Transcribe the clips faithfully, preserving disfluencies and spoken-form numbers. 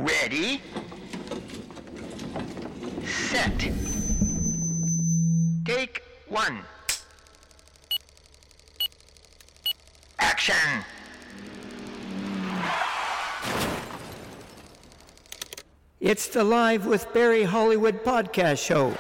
Ready, set, take one. Action! It's the Live with Barry Hollywood podcast show.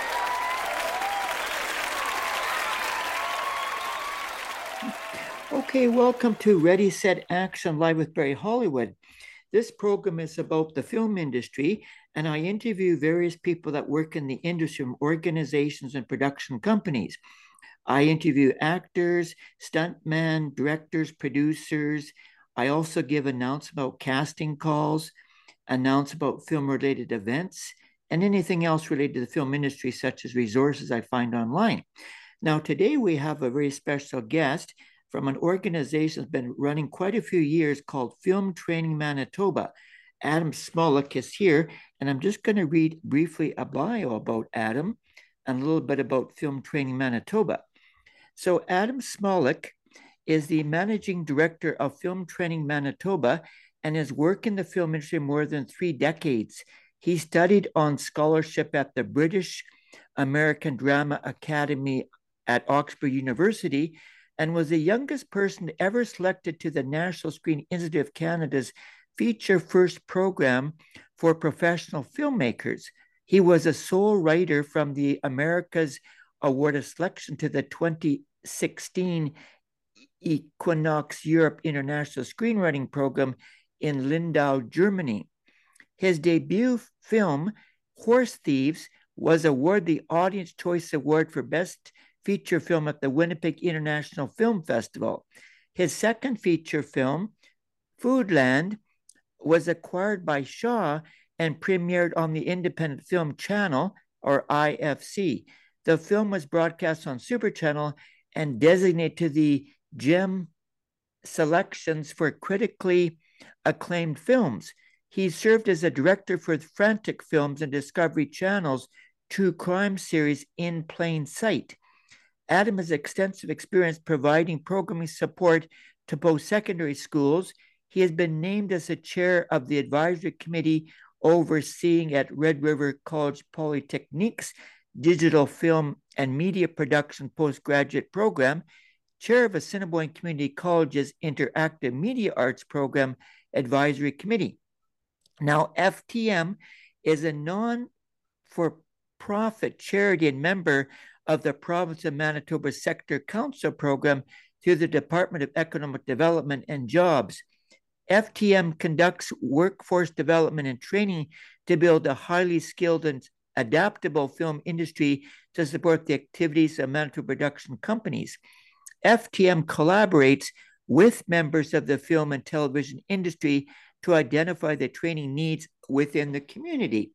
Okay, welcome to Ready, Set, Action, Live with Barry Hollywood. This program is about the film industry, and I interview various people that work in the industry from organizations and production companies. I interview actors, stuntmen, directors, producers. I also give announcements about casting calls, announce about film-related events, and anything else related to the film industry, such as resources I find online. Now, today we have a very special guest from an organization that's been running quite a few years called Film Training Manitoba. Adam Smolik is here, and I'm just going to read briefly a bio about Adam and a little bit about Film Training Manitoba. So Adam Smolik is the managing director of Film Training Manitoba and has worked in the film industry more than three decades. He studied on scholarship at the British American Drama Academy at Oxford University and was the youngest person ever selected to the National Screen Institute of Canada's Feature First program for professional filmmakers. He was a sole writer from the America's Award of Selection to the twenty sixteen Equinox Europe International Screenwriting Program in Lindau, Germany. His debut film, Horse Thieves, was awarded the Audience Choice Award for Best Feature Film at the Winnipeg International Film Festival. His second feature film, Foodland, was acquired by Shaw and premiered on the Independent Film Channel, or I F C. The film was broadcast on Super Channel and designated to the Gem selections for critically acclaimed films. He served as a director for Frantic Films and Discovery Channel's true crime series In Plain Sight. Adam has extensive experience providing programming support to post-secondary schools. He has been named as the chair of the advisory committee overseeing at Red River College Polytechnique's Digital Film and Media Production Postgraduate Program, chair of Assiniboine Community College's Interactive Media Arts Program Advisory Committee. Now, F T M is a non-for-profit charity and member of the Province of Manitoba Sector Council Program through the Department of Economic Development and Jobs. F T M conducts workforce development and training to build a highly skilled and adaptable film industry to support the activities of Manitoba production companies. F T M collaborates with members of the film and television industry to identify the training needs within the community.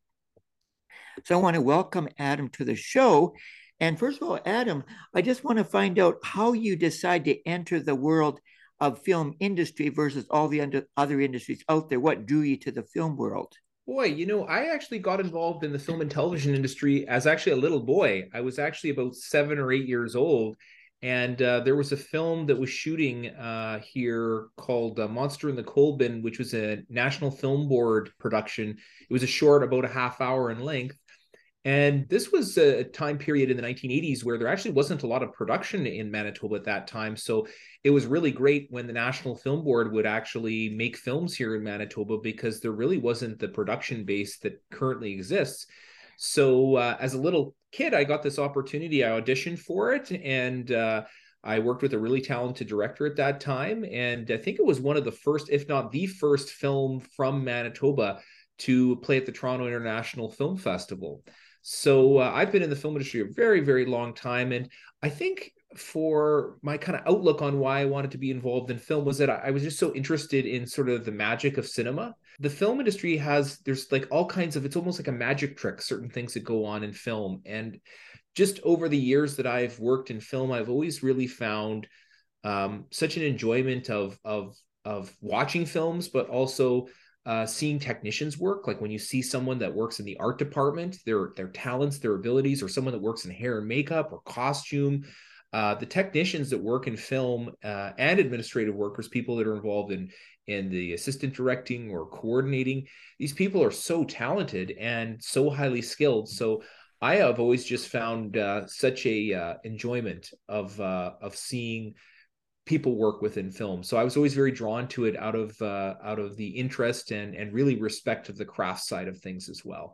So I want to welcome Adam to the show. And first of all, Adam, I just want to find out how you decide to enter the world of film industry versus all the other industries out there. What drew you to the film world? Boy, you know, I actually got involved in the film and television industry as actually a little boy. I was actually about seven or eight years old. And uh, there was a film that was shooting uh, here called uh, Monster in the Coal Bin, which was a National Film Board production. It was a short, about a half hour in length. And this was a time period in the nineteen eighties where there actually wasn't a lot of production in Manitoba at that time. So it was really great when the National Film Board would actually make films here in Manitoba because there really wasn't the production base that currently exists. So uh, as a little kid, I got this opportunity. I auditioned for it, and uh, I worked with a really talented director at that time. And I think it was one of the first, if not the first film from Manitoba to play at the Toronto International Film Festival. So uh, I've been in the film industry a very, very long time. And I think for my kind of outlook on why I wanted to be involved in film was that I was just so interested in sort of the magic of cinema. The film industry has, there's like all kinds of, it's almost like a magic trick, certain things that go on in film. And just over the years that I've worked in film, I've always really found um, such an enjoyment of, of, of watching films, but also Uh, seeing technicians work. Like when you see someone that works in the art department, their their talents, their abilities, or someone that works in hair and makeup or costume, uh, the technicians that work in film uh, and administrative workers, people that are involved in and the assistant directing or coordinating. These people are so talented and so highly skilled. So I have always just found uh, such a uh, enjoyment of uh, of seeing people work within film. So I was always very drawn to it out of uh, out of the interest and and really respect of the craft side of things as well.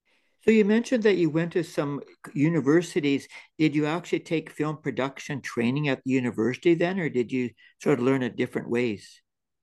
So you mentioned that you went to some universities. Did you actually take film production training at the university then, or did you sort of learn it different ways?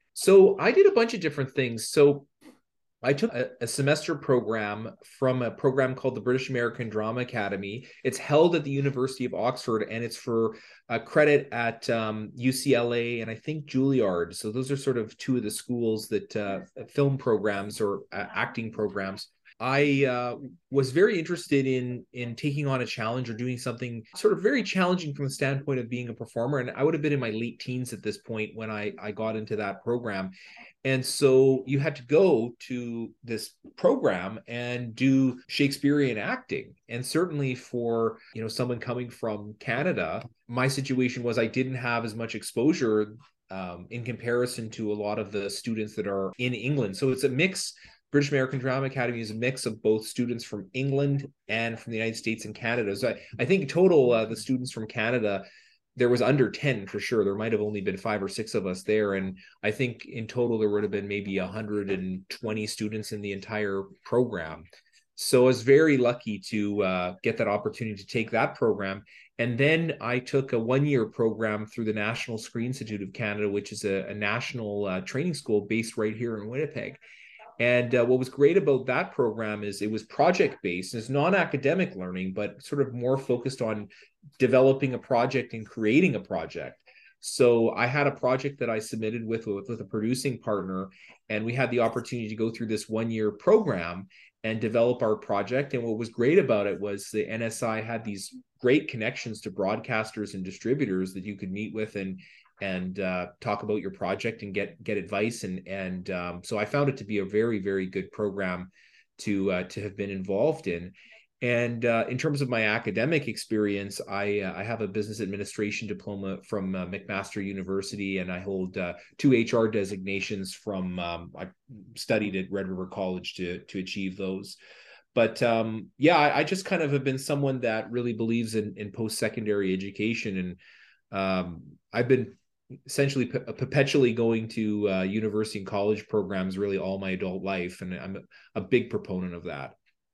So I did a bunch of different things. So I took a, a semester program from a program called the British American Drama Academy. It's held at the University of Oxford, and it's for a credit at um, U C L A and I think Juilliard. So those are sort of two of the schools that uh, film programs or uh, acting programs. I uh, was very interested in in taking on a challenge or doing something sort of very challenging from the standpoint of being a performer. And I would have been in my late teens at this point when I, I got into that program. And so you had to go to this program and do Shakespearean acting. And certainly for, you know, someone coming from Canada, my situation was I didn't have as much exposure um, in comparison to a lot of the students that are in England. So it's a mix. British American Drama Academy is a mix of both students from England and from the United States and Canada. So I, I think total, uh, the students from Canada, there was under ten for sure. There might have only been five or six of us there. And I think in total, there would have been maybe one hundred twenty students in the entire program. So I was very lucky to uh, get that opportunity to take that program. And then I took a one-year program through the National Screen Institute of Canada, which is a, a national uh, training school based right here in Winnipeg. And uh, what was great about that program is it was project-based. It's non-academic learning, but sort of more focused on developing a project and creating a project. So I had a project that I submitted with, with, with a producing partner, and we had the opportunity to go through this one-year program and develop our project. And what was great about it was the N S I had these great connections to broadcasters and distributors that you could meet with and and uh, talk about your project and get get advice. And and um, so I found it to be a very, very good program to uh, to have been involved in. And uh, in terms of my academic experience, I uh, I have a business administration diploma from uh, McMaster University, and I hold uh, two H R designations from um, I studied at Red River College to to achieve those. But um, yeah, I, I just kind of have been someone that really believes in in post-secondary education, and um, I've been essentially p- perpetually going to uh, university and college programs really all my adult life, and I'm a, a big proponent of that.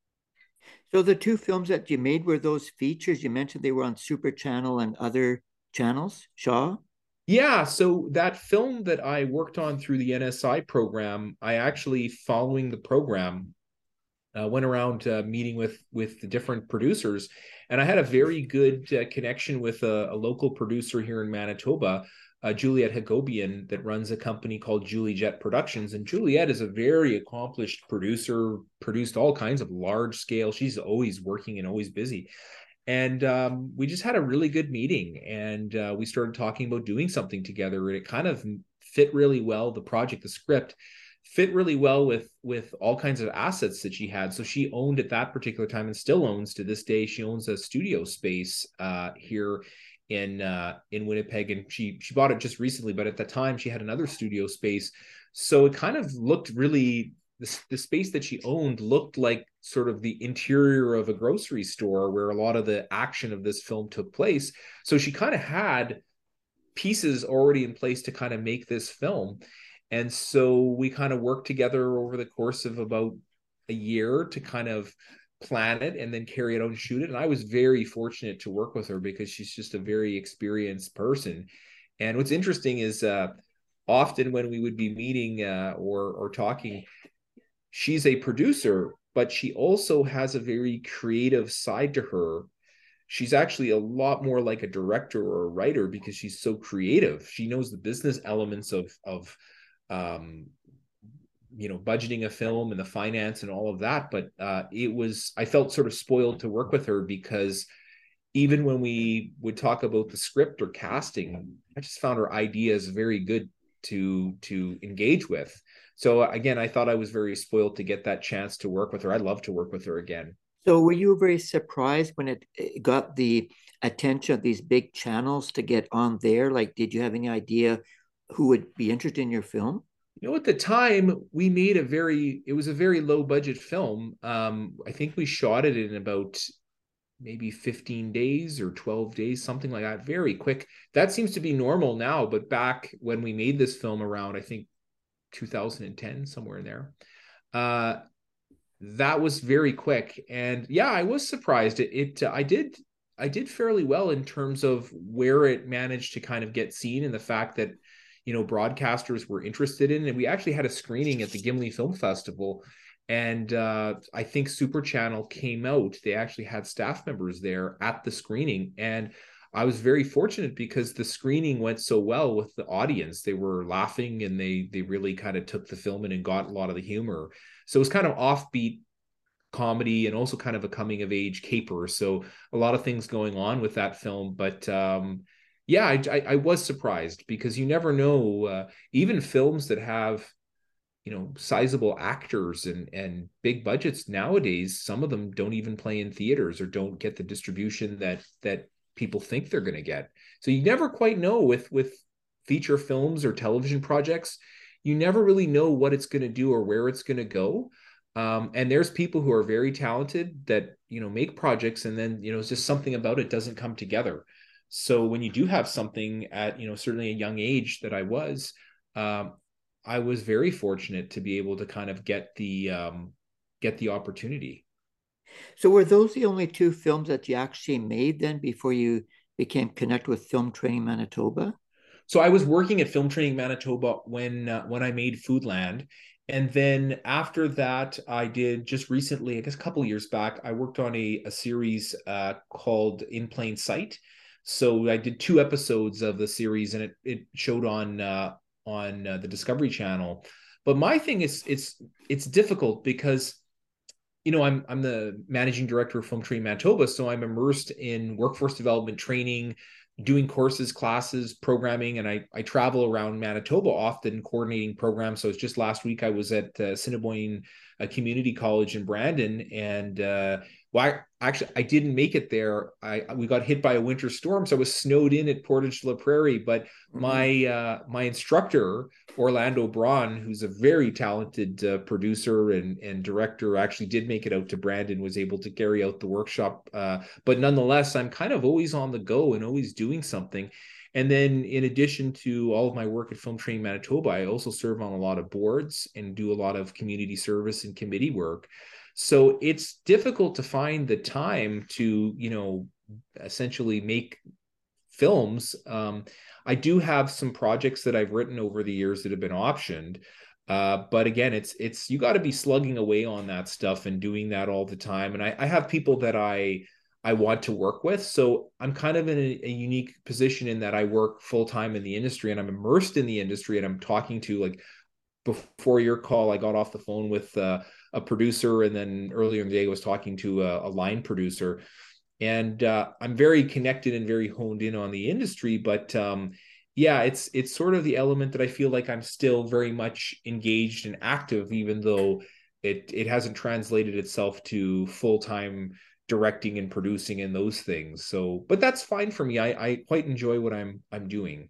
So the two films that you made were those features? You mentioned they were on Super Channel and other channels, Shaw? Yeah, so that film that I worked on through the N S I program, I actually, following the program, uh, went around uh, meeting with with the different producers, and I had a very good uh, connection with a, a local producer here in Manitoba, uh, Juliet Hagobian, that runs a company called Juliet Productions. And Juliet is a very accomplished producer, produced all kinds of large scale. She's always working and always busy. And um, we just had a really good meeting, and uh, we started talking about doing something together. And it kind of fit really well. The project, the script, fit really well with with all kinds of assets that she had. So she owned at that particular time, and still owns to this day. She owns a studio space uh, here in uh, in Winnipeg, and she she bought it just recently. But at the time, she had another studio space. So it kind of looked really. The, the space that she owned looked like sort of the interior of a grocery store where a lot of the action of this film took place. So she kind of had pieces already in place to kind of make this film. And so we kind of worked together over the course of about a year to kind of plan it and then carry it out and shoot it. And I was very fortunate to work with her because she's just a very experienced person. And what's interesting is uh, often when we would be meeting uh, or or talking, she's a producer, but she also has a very creative side to her. She's actually a lot more like a director or a writer because she's so creative. She knows the business elements of, of um, you know, budgeting a film and the finance and all of that. But uh, it was, I felt sort of spoiled to work with her because even when we would talk about the script or casting, I just found her ideas very good to to engage with. So again, I thought I was very spoiled to get that chance to work with her. I'd love to work with her again. So were you very surprised when it got the attention of these big channels to get on there? Like, did you have any idea who would be interested in your film? You know, at the time we made a very, it was a very low budget film. Um, I think we shot it in about maybe fifteen days or twelve days, something like that. Very quick. That seems to be normal now, but back when we made this film around, I think two thousand ten, somewhere in there, uh, that was very quick. And yeah, I was surprised. It, it uh, I did, I did fairly well in terms of where it managed to kind of get seen, and the fact that, you know, broadcasters were interested in. And we actually had a screening at the Gimli Film Festival, and uh, I think Super Channel came out. They actually had staff members there at the screening, and I was very fortunate because the screening went so well with the audience. They were laughing, and they they really kind of took the film in and got a lot of the humor. So it was kind of offbeat comedy and also kind of a coming of age caper. So a lot of things going on with that film. But um, yeah, I, I, I was surprised, because you never know, uh, even films that have, you know, sizable actors and and big budgets nowadays, some of them don't even play in theaters or don't get the distribution that that people think they're going to get. So you never quite know with with feature films or television projects. You never really know what it's going to do or where it's going to go. Um, and there's people who are very talented that, you know, make projects, and then, you know, it's just something about it doesn't come together. So when you do have something at, you know, certainly a young age that I was, um, I was very fortunate to be able to kind of get the um, get the opportunity. So were those the only two films that you actually made then before you became connected with Film Training Manitoba? So I was working at Film Training Manitoba when uh, when I made Foodland. And then after that, I did just recently, I guess a couple of years back, I worked on a, a series uh, called In Plain Sight. So I did two episodes of the series, and it it showed on uh, on uh, the Discovery Channel. But my thing is, it's it's difficult because, you know, I'm I'm the managing director of Film Training Manitoba, so I'm immersed in workforce development training, doing courses, classes, programming, and I I travel around Manitoba often coordinating programs. So it's just last week I was at uh, Assiniboine uh, Community College in Brandon, and uh, well, I, actually I didn't make it there. I we got hit by a winter storm, so I was snowed in at Portage de la Prairie. But Mhm. my uh, my instructor Orlando Braun, who's a very talented uh, producer and and director, actually did make it out to Brandon, was able to carry out the workshop. Uh, but nonetheless, I'm kind of always on the go and always doing something. And then in addition to all of my work at Film Training Manitoba, I also serve on a lot of boards and do a lot of community service and committee work. So it's difficult to find the time to, you know, essentially make films. Um, I do have some projects that I've written over the years that have been optioned. Uh, but again, it's it's you got to be slugging away on that stuff and doing that all the time. And I, I have people that I I want to work with. So I'm kind of in a, a unique position in that I work full time in the industry, and I'm immersed in the industry, and I'm talking to, like, before your call, I got off the phone with uh, a producer, and then earlier in the day I was talking to a, a line producer. And uh, I'm very connected and very honed in on the industry, but um, yeah, it's it's sort of the element that I feel like I'm still very much engaged and active, even though it it hasn't translated itself to full-time directing and producing and those things. So, but that's fine for me. I, I quite enjoy what I'm I'm doing.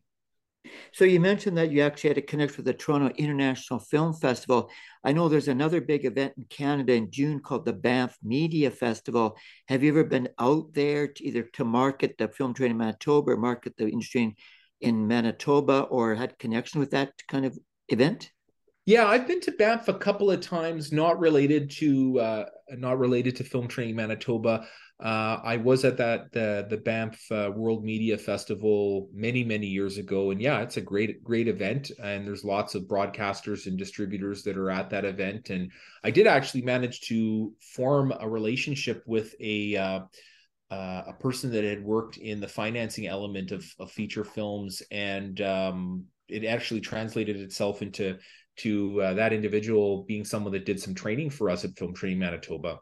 So you mentioned that you actually had to connect with the Toronto International Film Festival. I know there's another big event in Canada in June called the Banff Media Festival. Have you ever been out there to either to market the Film Training Manitoba or market the industry in, in Manitoba, or had connection with that kind of event? Yeah, I've been to Banff a couple of times, not related to uh, not related to Film Training Manitoba. Uh, I was at that the the Banff uh, World Media Festival many many years ago, and yeah, it's a great great event, and there's lots of broadcasters and distributors that are at that event. And I did actually manage to form a relationship with a uh, uh, a person that had worked in the financing element of, of feature films, and um, it actually translated itself into to uh, that individual being someone that did some training for us at Film Training Manitoba.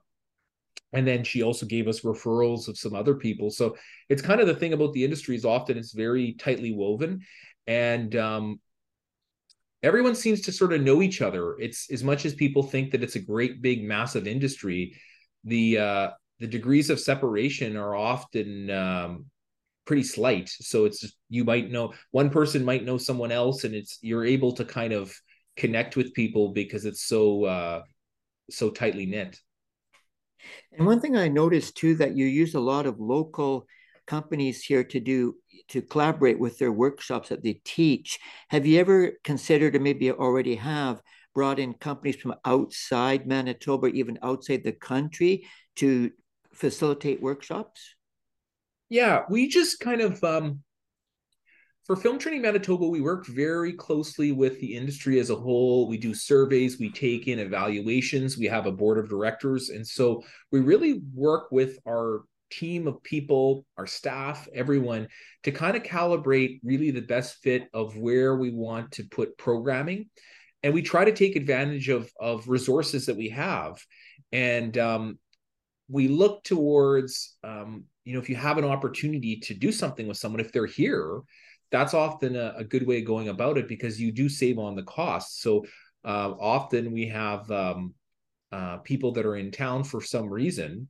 And then she also gave us referrals of some other people. So it's kind of the thing about the industry is often it's very tightly woven, and um, everyone seems to sort of know each other. It's as much as people think that it's a great big massive industry, the uh, the degrees of separation are often um, pretty slight. So it's just, you might know one person might know someone else, and it's you're able to kind of connect with people because it's so uh, so tightly knit. And one thing I noticed too, that you use a lot of local companies here to do to collaborate with their workshops that they teach. Have you ever considered, or maybe already have, brought in companies from outside Manitoba, even outside the country, to facilitate workshops? Yeah, we just kind of um, for Film Training Manitoba, we work very closely with the industry as a whole. We do surveys, we take in evaluations, we have a board of directors. And so we really work with our team of people, our staff, everyone, to kind of calibrate really the best fit of where we want to put programming. And we try to take advantage of, of resources that we have. And um, we look towards, um, you know, if you have an opportunity to do something with someone, if they're here, that's often a, a good way of going about it because you do save on the costs. So uh, often we have um, uh, people that are in town for some reason,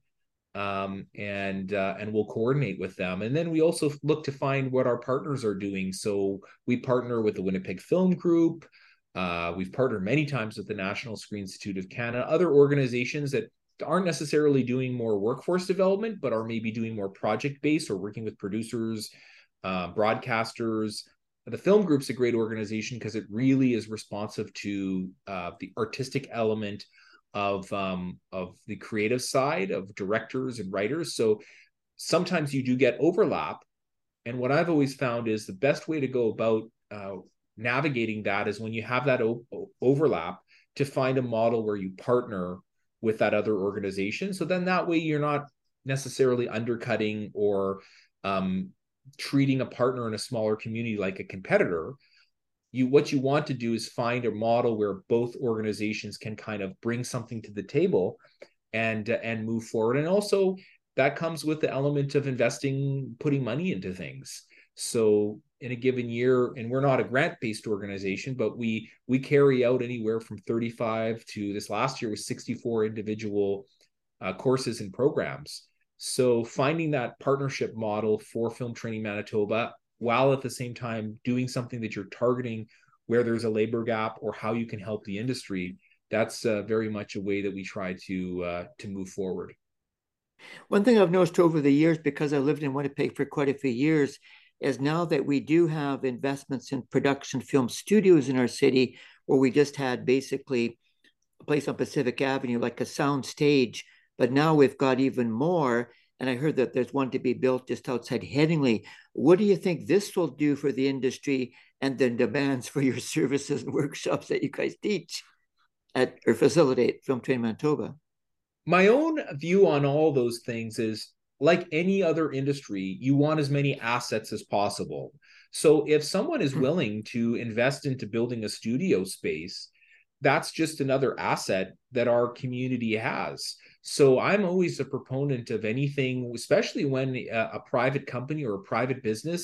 um, and uh, and we'll coordinate with them. And then we also look to find what our partners are doing. So we partner with the Winnipeg Film Group. Uh, we've partnered many times with the National Screen Institute of Canada, other organizations that aren't necessarily doing more workforce development, but are maybe doing more project-based or working with producers, uh, broadcasters. The film group's a great organization because it really is responsive to uh, the artistic element of um, of the creative side of directors and writers. So sometimes you do get overlap. And what I've always found is the best way to go about uh, navigating that is when you have that o- overlap to find a model where you partner with that other organization. So then that way you're not necessarily undercutting or um, treating a partner in a smaller community like a competitor. You what you want to do is find a model where both organizations can kind of bring something to the table and uh, and move forward. And also that comes with the element of investing, putting money into things. So in a given year, and we're not a grant-based organization, but we we carry out anywhere from thirty-five to this last year was sixty-four individual uh, courses and programs. So finding that partnership model for Film Training Manitoba, while at the same time doing something that you're targeting where there's a labor gap or how you can help the industry, that's uh, very much a way that we try to uh, to move forward. One thing I've noticed over the years, because I lived in Winnipeg for quite a few years, is now that we do have investments in production film studios in our city, where we just had basically a place on Pacific Avenue, like a sound stage, but now we've got even more. And I heard that there's one to be built just outside Headingley. What do you think this will do for the industry and the demands for your services and workshops that you guys teach at or facilitate Film Training Manitoba? My own view on all those things is like any other industry, you want as many assets as possible. So if someone is willing to invest into building a studio space, that's just another asset that our community has. So I'm always a proponent of anything, especially when a, a private company or a private business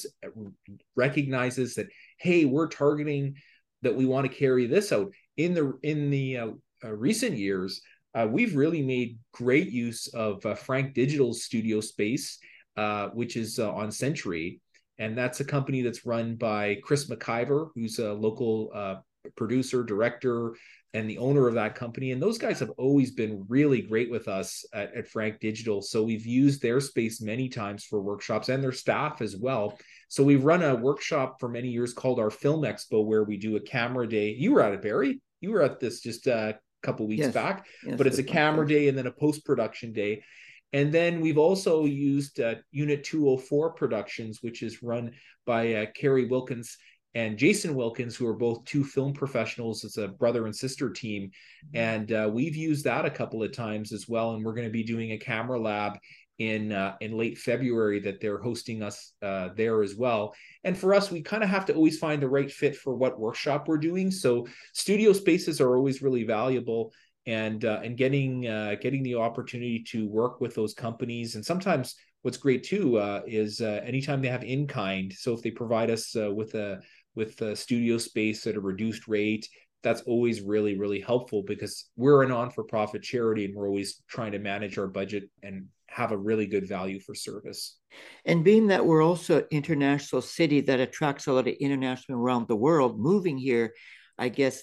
recognizes that, hey, we're targeting that we want to carry this out. In the in the uh, uh, recent years, uh, we've really made great use of uh, Frank Digital's studio space, uh, which is uh, on Century. And that's a company that's run by Chris McIver, who's a local uh, producer, director, and the owner of that company. And those guys have always been really great with us at, at Frank Digital. So we've used their space many times for workshops and their staff as well. So we've run a workshop for many years called our Film Expo, where we do a camera day. You were at it, Barry. You were at this just a couple of weeks Yes, back, yes, but it's a with camera myself. day and then a post-production day. And then we've also used uh, Unit two oh four Productions, which is run by uh, Carrie Wilkins and Jason Wilkins, who are both two film professionals. It's a brother and sister team. And uh, we've used that a couple of times as well. And we're going to be doing a camera lab in uh, in late February that they're hosting us uh, there as well. And for us, we kind of have to always find the right fit for what workshop we're doing. So studio spaces are always really valuable. And uh, and getting uh, getting the opportunity to work with those companies. And sometimes what's great too uh, is uh, anytime they have in kind. So if they provide us uh, with a with a studio space at a reduced rate, that's always really, really helpful because we're a non-for-profit charity and we're always trying to manage our budget and have a really good value for service. And being that we're also an international city that attracts a lot of international around the world moving here, I guess that's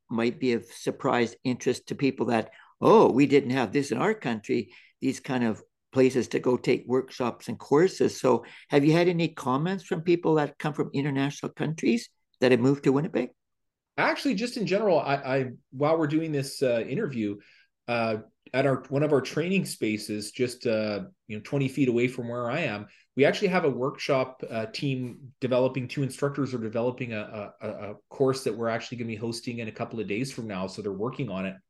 might be of surprise interest to people that, oh, we didn't have this in our country, these kind of places to go take workshops and courses. So have you had any comments from people that come from international countries that have moved to Winnipeg? Actually, just in general, I, I while we're doing this uh, interview, uh, at our one of our training spaces, just uh, you know, twenty feet away from where I am, we actually have a workshop uh, team developing. Two instructors are developing a, a, a course that we're actually going to be hosting in a couple of days from now. So they're working on it.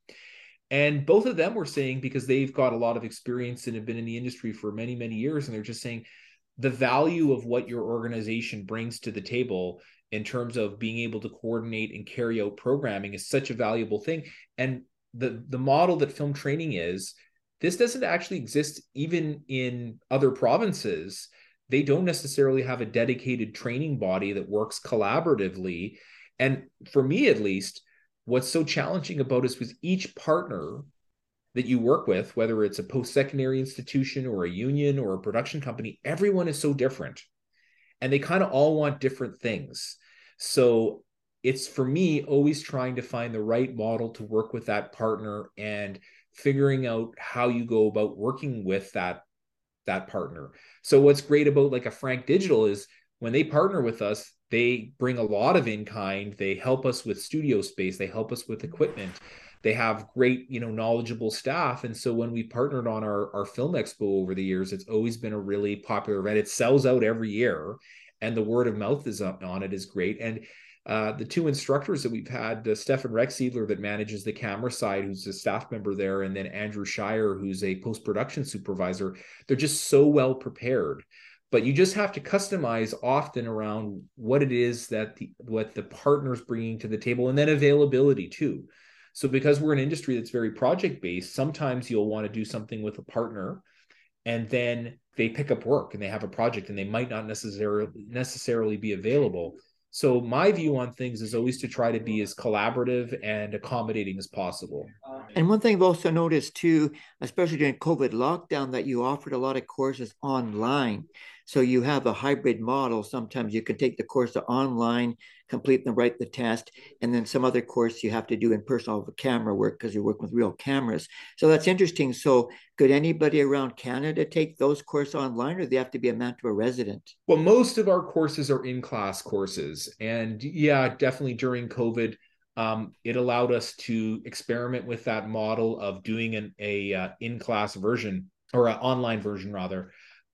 And both of them were saying, because they've got a lot of experience and have been in the industry for many, many years, and they're just saying the value of what your organization brings to the table in terms of being able to coordinate and carry out programming is such a valuable thing. And the, the model that film training is, this doesn't actually exist even in other provinces. They don't necessarily have a dedicated training body that works collaboratively. And for me, at least, what's so challenging about it is each partner that you work with, whether it's a post-secondary institution or a union or a production company, everyone is so different. And they kind of all want different things. So it's, for me, always trying to find the right model to work with that partner and figuring out how you go about working with that, that partner. So what's great about like a Frank Digital is when they partner with us, they bring a lot of in-kind. They help us with studio space. They help us with equipment. They have great, you know, knowledgeable staff. And so when we partnered on our, our film expo over the years, it's always been a really popular event. It sells out every year, and the word of mouth is up on it is great. And uh, the two instructors that we've had, uh, Stefan Rexedler, that manages the camera side, who's a staff member there, and then Andrew Shire, who's a post-production supervisor, they're just so well prepared. But you just have to customize often around what it is that the, what the partner's bringing to the table, and then availability too. So because we're an industry that's very project-based, sometimes you'll want to do something with a partner, and then they pick up work and they have a project and they might not necessarily necessarily be available. So my view on things is always to try to be as collaborative and accommodating as possible. And one thing I've also noticed too, especially during COVID lockdown, that you offered a lot of courses online. So you have a hybrid model. Sometimes you can take the course online, complete and write the test, and then some other course you have to do in person, all the camera work, because you're working with real cameras. So that's interesting. So could anybody around Canada take those courses online, or do they have to be a Manitoba resident? Well, most of our courses are in-class courses. And yeah, definitely during COVID, um, it allowed us to experiment with that model of doing an a uh, in-class version, or an online version rather.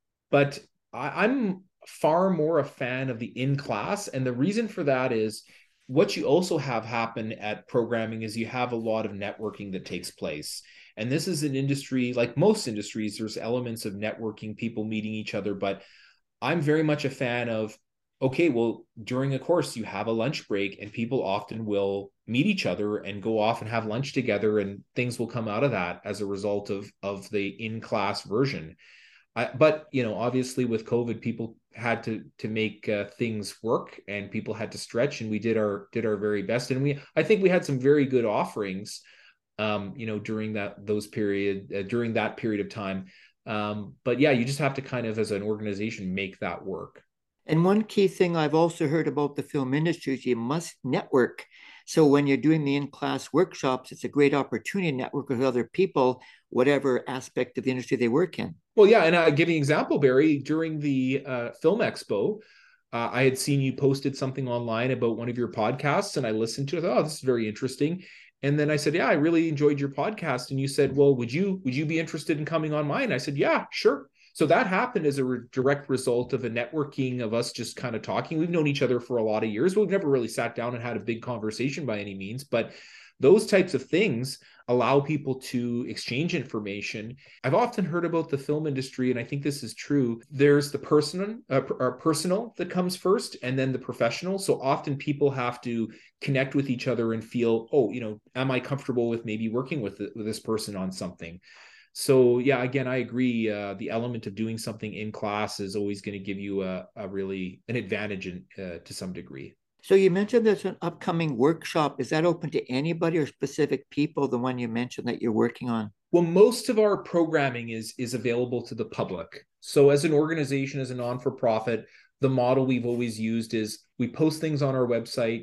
But I, I'm far more a fan of the in-class. And the reason for that is what you also have happen at programming is you have a lot of networking that takes place. And this is an industry, like most industries, there's elements of networking, people meeting each other. But I'm very much a fan of, okay, well, during a course, you have a lunch break, and people often will meet each other and go off and have lunch together, and things will come out of that as a result of, of the in-class version. I, but, you know, obviously with COVID, people had to to make uh, things work, and people had to stretch, and we did our did our very best. And we, I think we had some very good offerings, um, you know, during that those period uh, during that period of time. Um, but yeah, you just have to kind of, as an organization, make that work. And one key thing I've also heard about the film industry is you must network. So when you're doing the in-class workshops, it's a great opportunity to network with other people, whatever aspect of the industry they work in. Well, yeah, and I'll give you an example, Barry. During the uh, Film Expo, uh, I had seen you posted something online about one of your podcasts, and I listened to it. Oh, this is very interesting. And then I said, yeah, I really enjoyed your podcast. And you said, well, would you would you be interested in coming on mine? I said, yeah, sure. So that happened as a re- direct result of a networking of us just kind of talking. We've known each other for a lot of years, but we've never really sat down and had a big conversation by any means. But those types of things allow people to exchange information. I've often heard about the film industry, and I think this is true. There's the person, uh, or personal that comes first, and then the professional. So often people have to connect with each other and feel, oh, you know, am I comfortable with maybe working with, the, with this person on something? So yeah, again, I agree. Uh, the element of doing something in class is always going to give you a, a really an advantage in, uh, to some degree. So you mentioned there's an upcoming workshop. Is that open to anybody or specific people, the one you mentioned that you're working on? Well, most of our programming is is available to the public. So as an organization, as a non-for-profit, the model we've always used is we post things on our website.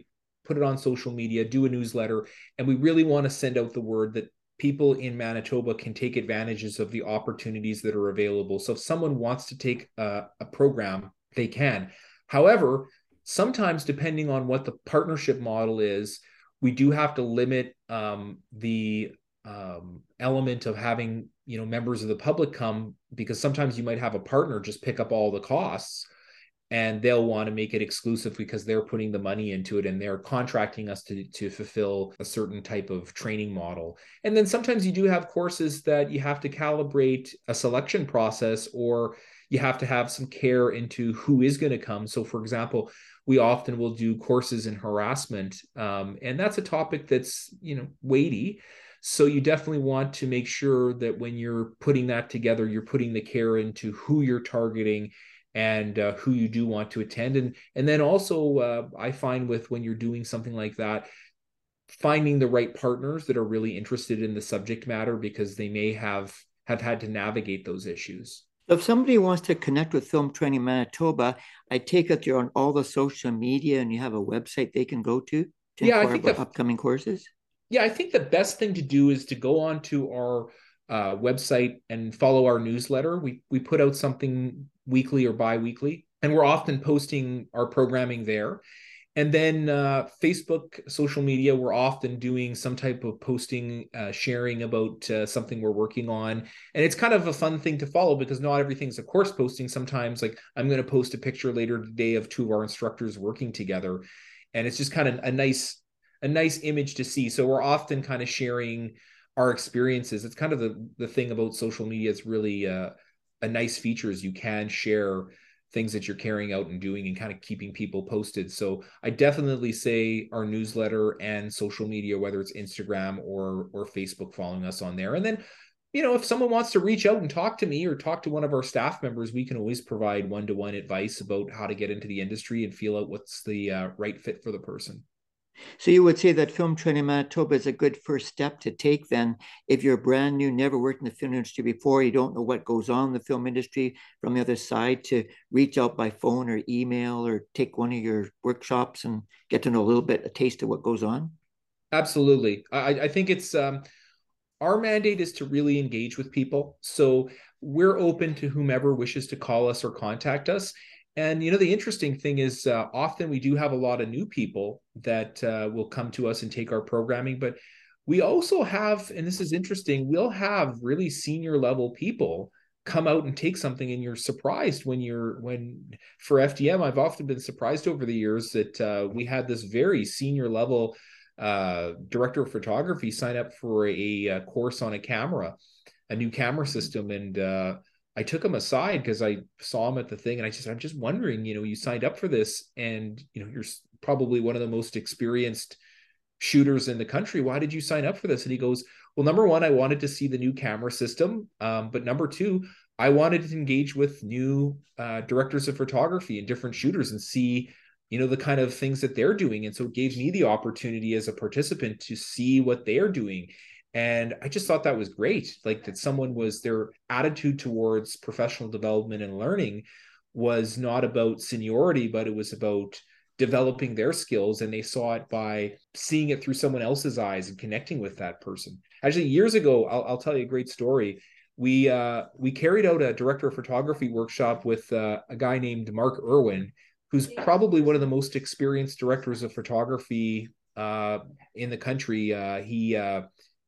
put it on social media, do a newsletter, and we really want to send out the word that people in Manitoba can take advantages of the opportunities that are available. So if someone wants to take a, a program, they can. However, sometimes depending on what the partnership model is, we do have to limit um, the um, element of having, you know, members of the public come, because sometimes you might have a partner just pick up all the costs, and they'll want to make it exclusive because they're putting the money into it and they're contracting us to, to fulfill a certain type of training model. And then sometimes you do have courses that you have to calibrate a selection process, or you have to have some care into who is going to come. So for example, we often will do courses in harassment. Um, and that's a topic that's, you know, weighty. So you definitely want to make sure that when you're putting that together, you're putting the care into who you're targeting and uh, who you do want to attend. And, and then also uh, I find with when you're doing something like that, finding the right partners that are really interested in the subject matter, because they may have, have had to navigate those issues. If somebody wants to connect with Film Training Manitoba, I take it you're on all the social media and you have a website they can go to to yeah, inquire I think about that, upcoming courses? Yeah, I think the best thing to do is to go on to our uh, website and follow our newsletter. We we put out something weekly or bi-weekly, and we're often posting our programming there. And then uh, Facebook, social media, we're often doing some type of posting, uh, sharing about uh, something we're working on. And it's kind of a fun thing to follow, because not everything's a course posting. Sometimes, like, I'm going to post a picture later today of two of our instructors working together. And it's just kind of a nice, a nice image to see. So we're often kind of sharing our experiences. It's kind of the, the thing about social media. It's really uh, a nice feature is you can share things that you're carrying out and doing and kind of keeping people posted. So I definitely say our newsletter and social media, whether it's Instagram or or Facebook, following us on there. And then, you know, if someone wants to reach out and talk to me or talk to one of our staff members, we can always provide one-to-one advice about how to get into the industry and feel out what's the uh, right fit for the person. So you would say that Film Training Manitoba is a good first step to take then, if you're brand new, never worked in the film industry before, you don't know what goes on in the film industry from the other side, to reach out by phone or email or take one of your workshops and get to know a little bit, a taste of what goes on? Absolutely. I, I think it's um, our mandate is to really engage with people. So we're open to whomever wishes to call us or contact us. And, you know, the interesting thing is uh, often we do have a lot of new people that uh, will come to us and take our programming, but we also have, and this is interesting, we'll have really senior level people come out and take something, and you're surprised when you're, when for F D M, I've often been surprised over the years that uh, we had this very senior level uh, director of photography sign up for a, a course on a camera, a new camera system. And uh, I took him aside because I saw him at the thing, and I just, I'm just wondering, you know, you signed up for this, and, you know, you're probably one of the most experienced shooters in the country. Why did you sign up for this? And he goes, well, number one, I wanted to see the new camera system. Um, but number two, I wanted to engage with new uh, directors of photography and different shooters and see, you know, the kind of things that they're doing. And so it gave me the opportunity as a participant to see what they're doing. And I just thought that was great. Like, that someone was, their attitude towards professional development and learning was not about seniority, but it was about developing their skills. And they saw it by seeing it through someone else's eyes and connecting with that person. Actually, years ago, I'll, I'll tell you a great story. We, uh, we carried out a director of photography workshop with uh, a guy named Mark Irwin, who's probably one of the most experienced directors of photography uh, in the country. Uh, he, uh,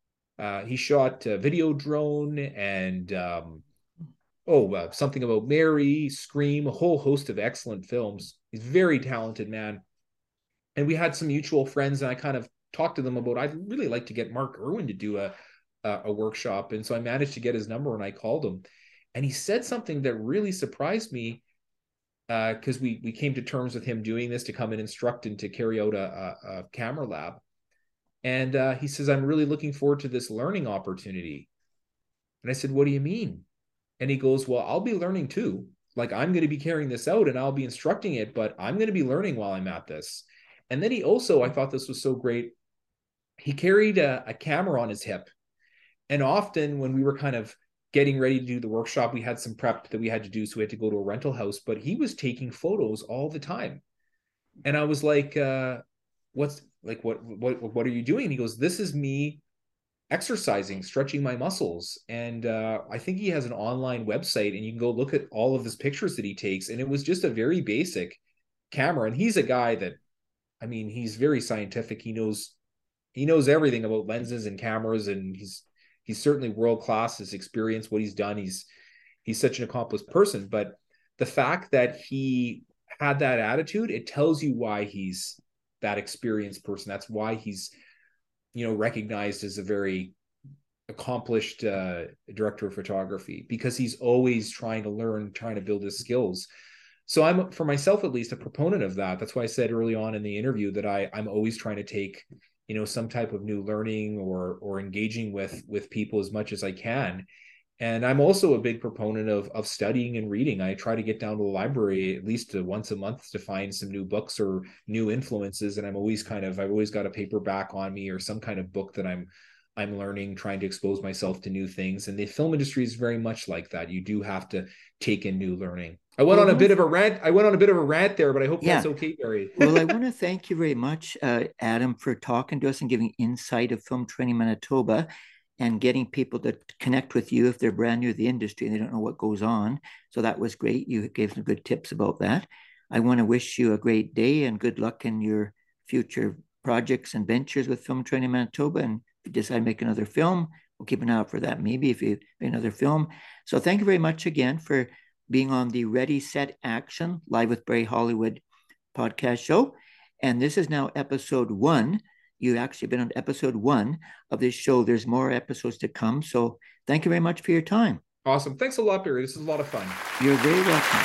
Uh, he shot uh, Videodrone and um, oh, uh, something about Mary, Scream, a whole host of excellent films. He's a very talented man. And we had some mutual friends, and I kind of talked to them about, I'd really like to get Mark Irwin to do a, a, a workshop. And so I managed to get his number, and I called him. And he said something that really surprised me, because uh, we, we came to terms with him doing this to come and instruct and to carry out a, a, a camera lab. And uh, he says, I'm really looking forward to this learning opportunity. And I said, what do you mean? And he goes, well, I'll be learning too. Like, I'm going to be carrying this out and I'll be instructing it, but I'm going to be learning while I'm at this. And then he also, I thought this was so great, he carried a, a camera on his hip. And often when we were kind of getting ready to do the workshop, we had some prep that we had to do. So we had to go to a rental house, but he was taking photos all the time. And I was like, uh, what's, like, what, what, what are you doing? And he goes, this is me exercising, stretching my muscles. And uh, I think he has an online website, and you can go look at all of his pictures that he takes. And it was just a very basic camera. And he's a guy that, I mean, he's very scientific. He knows, he knows everything about lenses and cameras, and he's, he's certainly world-class, his experience, what he's done. He's, he's such an accomplished person. But the fact that he had that attitude, it tells you why he's that experienced person. That's why he's, you know, recognized as a very accomplished uh, director of photography, because he's always trying to learn, trying to build his skills. So I'm, for myself at least, a proponent of that. That's why I said early on in the interview that I, I'm always trying to take, you know, some type of new learning or or engaging with with people as much as I can. And I'm also a big proponent of of studying and reading. I try to get down to the library at least once a month to find some new books or new influences. And I'm always kind of, I've always got a paperback on me or some kind of book that I'm I'm learning, trying to expose myself to new things. And the film industry is very much like that. You do have to take in new learning. I went well, on a bit of a rant. I went on a bit of a rant there, but I hope yeah. that's okay, Barry. Well, I want to thank you very much, uh, Adam, for talking to us and giving insight of Film Training Manitoba, and getting people to connect with you if they're brand new to the industry and they don't know what goes on. So that was great. You gave some good tips about that. I want to wish you a great day and good luck in your future projects and ventures with Film Training Manitoba. And if you decide to make another film, we'll keep an eye out for that, maybe if you make another film. So thank you very much again for being on the Ready, Set, Action Live with Barry Hollywood podcast show. And this is now episode one. You've actually been on episode one of this show. There's more episodes to come. So thank you very much for your time. Awesome. Thanks a lot, Barry. This is a lot of fun. You're very welcome.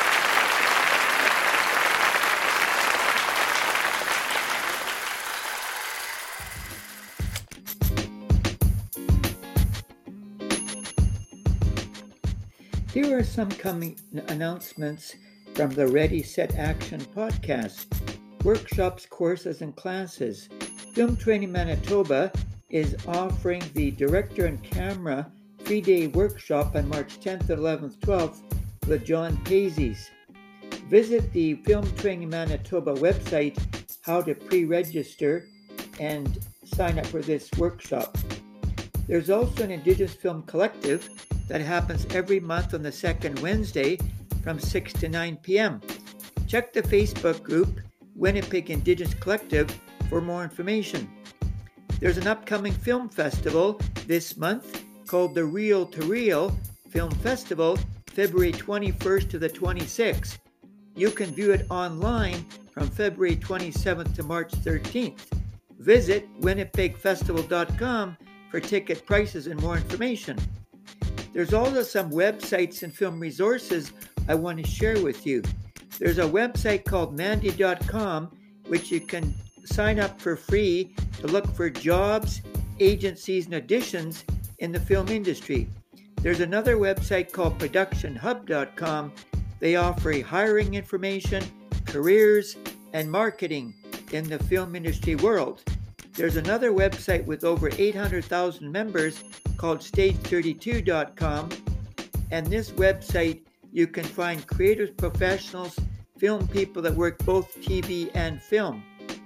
Here are some coming announcements from the Ready, Set, Action podcast. Workshops, courses, and classes. Film Training Manitoba is offering the Director and Camera three-day workshop on March tenth, eleventh, twelfth with John Paisley's. Visit the Film Training Manitoba website, how to pre-register and sign up for this workshop. There's also an Indigenous Film Collective that happens every month on the second Wednesday from six to nine p.m. Check the Facebook group, Winnipeg Indigenous Collective, for more information. There's an upcoming film festival this month called the Reel to Reel Film Festival, February twenty-first to the twenty-sixth. You can view it online from February twenty-seventh to March thirteenth. Visit winnipeg festival dot com for ticket prices and more information. There's also some websites and film resources I want to share with you. There's a website called mandy dot com, which you can sign up for free to look for jobs, agencies, and auditions in the film industry. There's another website called production hub dot com. They offer hiring information, careers, and marketing in the film industry world. There's another website with over eight hundred thousand members called stage thirty-two dot com. And this website, you can find creators, professionals, film people that work both T V and film.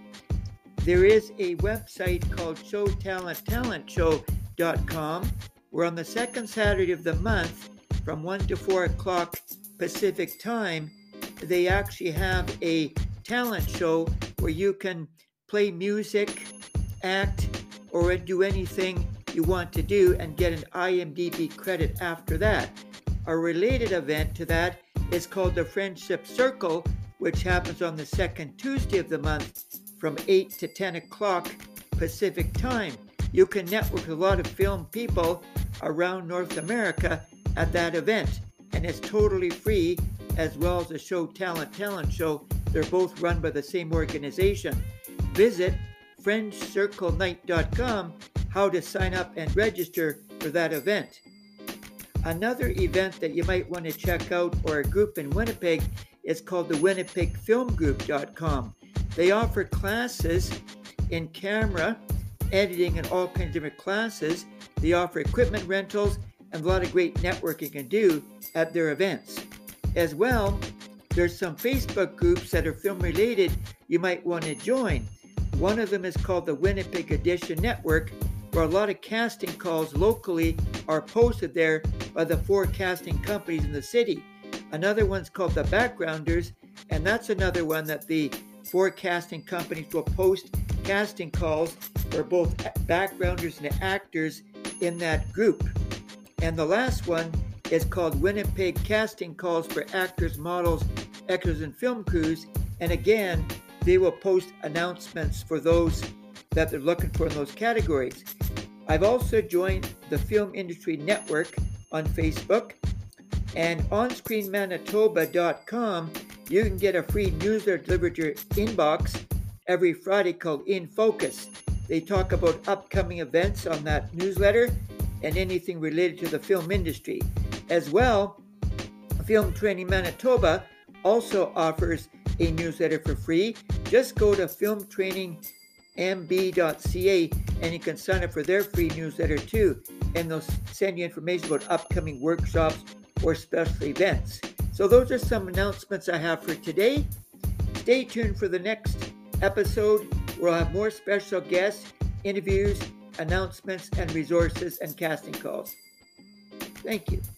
There is a website called show talent talent show dot com, where on the second Saturday of the month, from one to four o'clock Pacific time, they actually have a talent show where you can play music, act, or do anything you want to do and get an I M D B credit after that. A related event to that is called the Friendship Circle, which happens on the second Tuesday of the month from eight to ten o'clock Pacific time. You can network with a lot of film people around North America at that event, and it's totally free, as well as the show Talent Talent Show. They're both run by the same organization. Visit friends circle night dot com how to sign up and register for that event. Another event that you might want to check out, or a group in Winnipeg, is called the winnipeg film group dot com. They offer classes in camera, editing, and all kinds of different classes. They offer equipment rentals and a lot of great networking you can do at their events. As well, there's some Facebook groups that are film related you might want to join. One of them is called the Winnipeg Edition Network, where a lot of casting calls locally are posted there by the four casting companies in the city. Another one's called the Backgrounders, and that's another one that the four casting companies will post casting calls for both backgrounders and actors in that group. And the last one is called Winnipeg Casting Calls for Actors, Models, Extras, and Film Crews. And again, they will post announcements for those that they're looking for in those categories. I've also joined the Film Industry Network on Facebook, and on screen manitoba dot com you can get a free newsletter delivered to your inbox every Friday called In Focus. They talk about upcoming events on that newsletter and anything related to the film industry. As well, Film Training Manitoba also offers a newsletter for free. Just go to film training m b dot c a and you can sign up for their free newsletter too, and they'll send you information about upcoming workshops or special events. So those are some announcements I have for today. Stay tuned for the next episode where I'll have more special guests, interviews, announcements, and resources and casting calls. Thank you.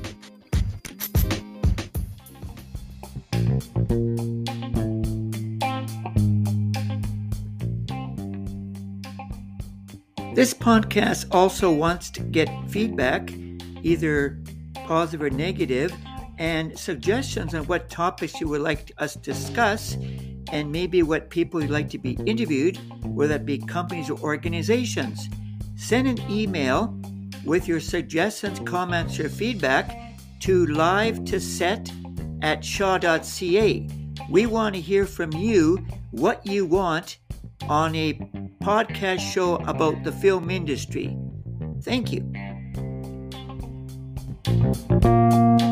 This podcast also wants to get feedback, either positive or negative, and suggestions on what topics you would like us to discuss, and maybe what people you'd like to be interviewed, whether that be companies or organizations. Send an email with your suggestions, comments, or feedback to live to set at shaw dot c a. We want to hear from you what you want on a podcast show about the film industry. Thank you.